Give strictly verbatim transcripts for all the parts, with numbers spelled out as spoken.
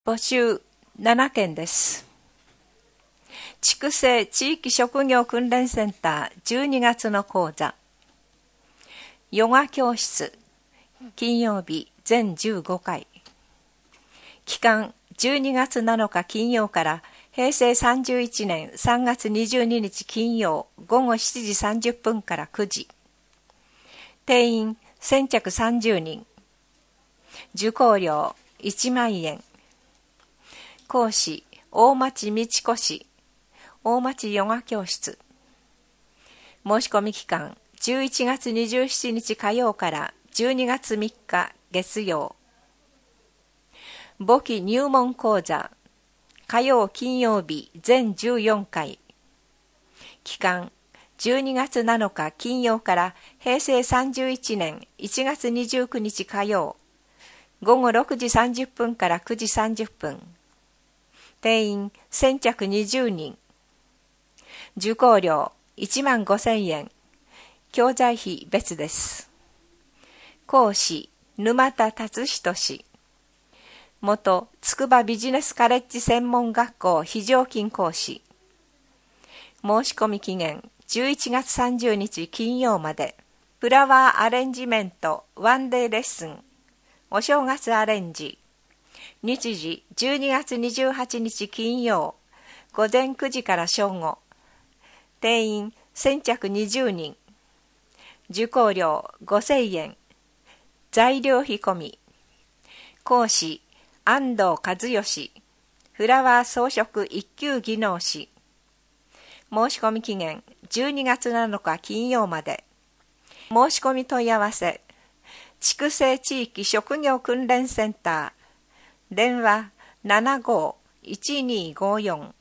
募集ななけんです。筑西地域職業訓練センターじゅうにがつの講座。ヨガ教室、金曜日全じゅうごかい。期間じゅうにがつなのか金曜からへいせいさんじゅういちねんさんがつにじゅうににち金曜ごごしちじさんじゅっぷんからくじ。定員先着さんじゅうにん。受講料いちまんえん。講師大町道子氏、大町ヨガ教室。申し込み期間じゅういちがつにじゅうしちにち火曜からじゅうにがつみっか月曜。簿記入門講座火曜金曜日全じゅうよんかい。期間じゅうにがつなのか金曜からへいせいさんじゅういちねんいちがつにじゅうくにち火曜ごごろくじさんじゅっぷんからくじさんじゅっぷん。定員先着にじゅうにん。受講料いちまんごせんえん。教材費別です。講師沼田達人氏、元筑波ビジネスカレッジ専門学校非常勤講師。申し込み期限じゅういちがつさんじゅうにち金曜まで。フラワーアレンジメントワンデーレッスン、お正月アレンジ。日時じゅうにがつにじゅうはちにち金曜午前くじから正午。定員先着にじゅうにん。受講料ごせんえん。材料費込み。講師安藤和義、フラワー装飾一級技能士。申し込み期限じゅうにがつなのか金曜まで。申し込み問い合わせ筑西地域職業訓練センター電話 ななごーいちにーごーよん。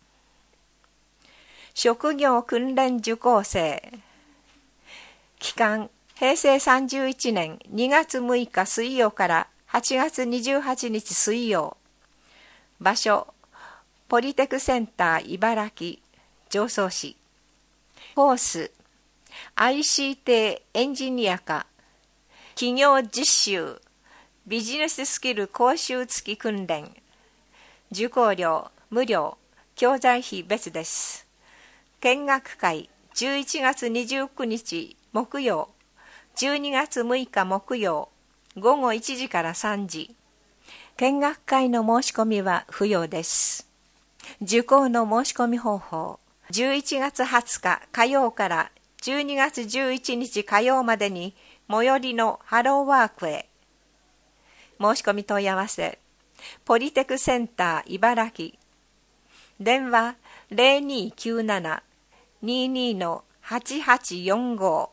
職業訓練受講生。期間へいせいさんじゅういちねんにがつむいか水曜からはちがつにじゅうはちにち水曜。場所ポリテクセンター茨城常総市。コース アイシーティー エンジニア科、企業実習、ビジネススキル講習付き訓練。受講料無料、教材費別です。見学会じゅういちがつにじゅうくにち木曜、じゅうにがつむいか木曜ごごいちじからさんじ。見学会の申し込みは不要です。受講の申し込み方法、じゅういちがつはつか火曜からじゅうにがつじゅういちにち火曜までに最寄りのハローワークへ。申し込み問い合わせポリテクセンター茨城。電話 ゼロにーきゅうなな にーにー はちはちよんご。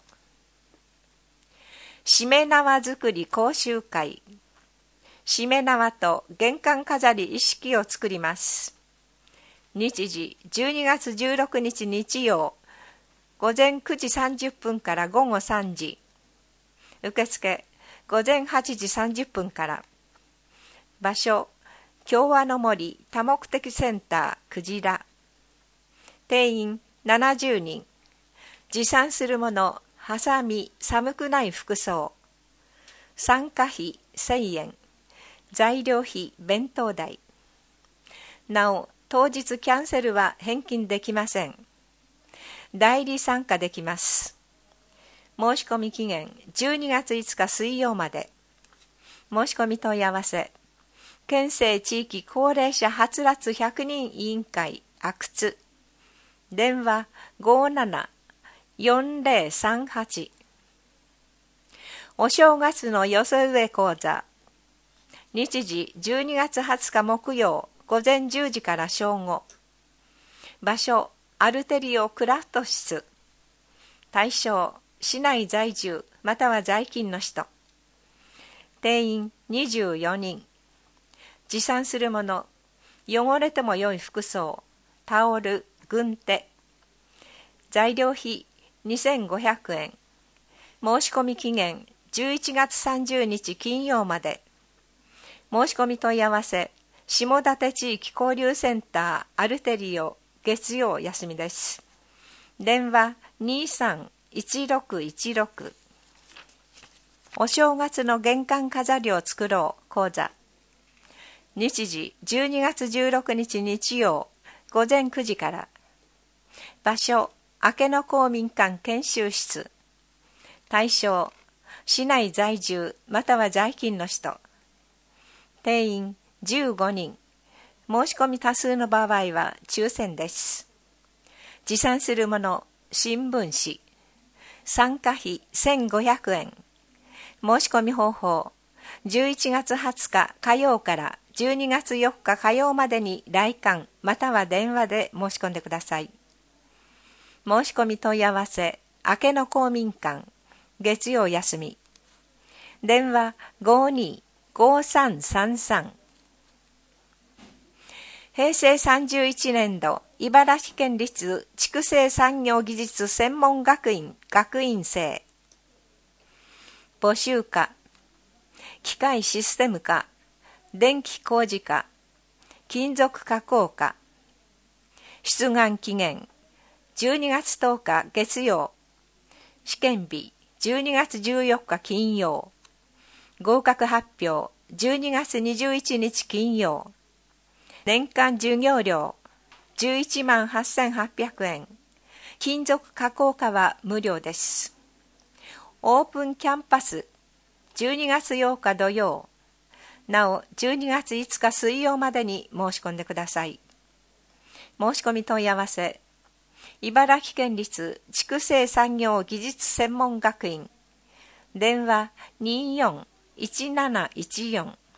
しめ縄作り講習会。しめ縄と玄関飾り一式を作ります。日時じゅうにがつじゅうろくにち日曜午前くじさんじゅっぷんからごごさんじ。受付午前はちじさんじゅっぷんから。場所共和の森多目的センターくじら。定員ななじゅうにん。持参するものハサミ、寒くない服装。参加費せんえん。材料費弁当代。なお当日キャンセルは返金できません。代理参加できます。申し込み期限じゅうにがついつか水曜まで。申し込み問い合わせ県西地域高齢者はつらつひゃくにん委員会阿久津。電話 ごーななよんぜろさんはち。お正月の寄せ植え講座。日時じゅうにがつはつか木曜午前じゅうじから正午。場所アルテリオクラフト室。対象市内在住または在勤の人。定員にじゅうよにん。持参するもの汚れても良い服装、タオル、軍手。材料費にせんごひゃくえん。申し込み期限じゅういちがつさんじゅうにち金曜まで。申し込み問い合わせ下館地域交流センターアルテリオ月曜休みです。電話 にーさんいちろくいちろく。お正月の玄関飾りを作ろう講座。 日時じゅうにがつじゅうろくにち日曜午前くじから。場所明野公民館研修室。対象市内在住または在勤の人。定員じゅうごにん。申し込み多数の場合は抽選です。持参するもの新聞紙。参加費せんごひゃくえん。申し込み方法じゅういちがつはつか火曜からじゅうにがつよっか火曜までに来館または電話で申し込んでください。申し込み問い合わせ明野公民館月曜休み。電話 ごじゅうに ごさんさんさん。平成さんじゅういちねん度茨城県立畜生産業技術専門学院学院生。募集科機械システム科、電気工事科、金属加工科。出願期限じゅうにがつとおか月曜。試験日じゅうにがつじゅうよっか金曜。合格発表じゅうにがつにじゅういちにち金曜。年間授業料じゅういちまんはっせんはっぴゃくえん。金属加工科は無料です。オープンキャンパスじゅうにがつようか土曜。なおじゅうにがついつか水曜までに申し込んでください。申し込み問い合わせ茨城県立畜生産業技術専門学院。電話 にじゅうよん いちなないちよん。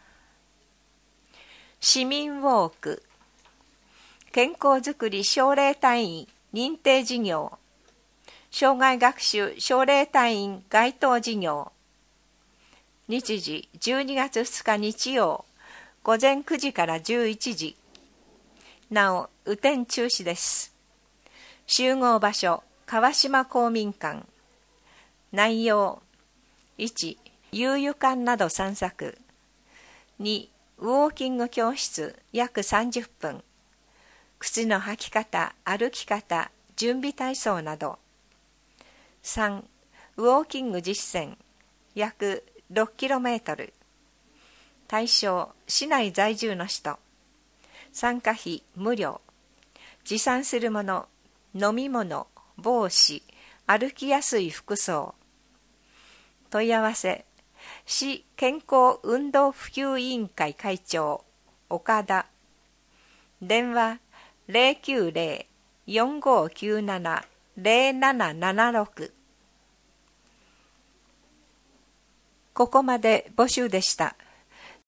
市民ウォーク健康づくり奨励隊員認定事業。障害学習奨励隊員該当事業。日時じゅうにがつふつか日曜午前くじからじゅういちじ。なお雨天中止です。集合場所川島公民館。内容いち遊戯館など散策。にウォーキング教室約さんじゅっぷん。靴の履き方歩き方準備体操など。さんウォーキング実践約ろっキロメートル。対象市内在住の人。参加費無料。持参するもの飲み物帽子歩きやすい服装。問い合わせ市健康運動普及委員会会長岡田。電話 ゼロきゅうゼロ よんごきゅうなな ゼロななななろく。ここまで募集でした。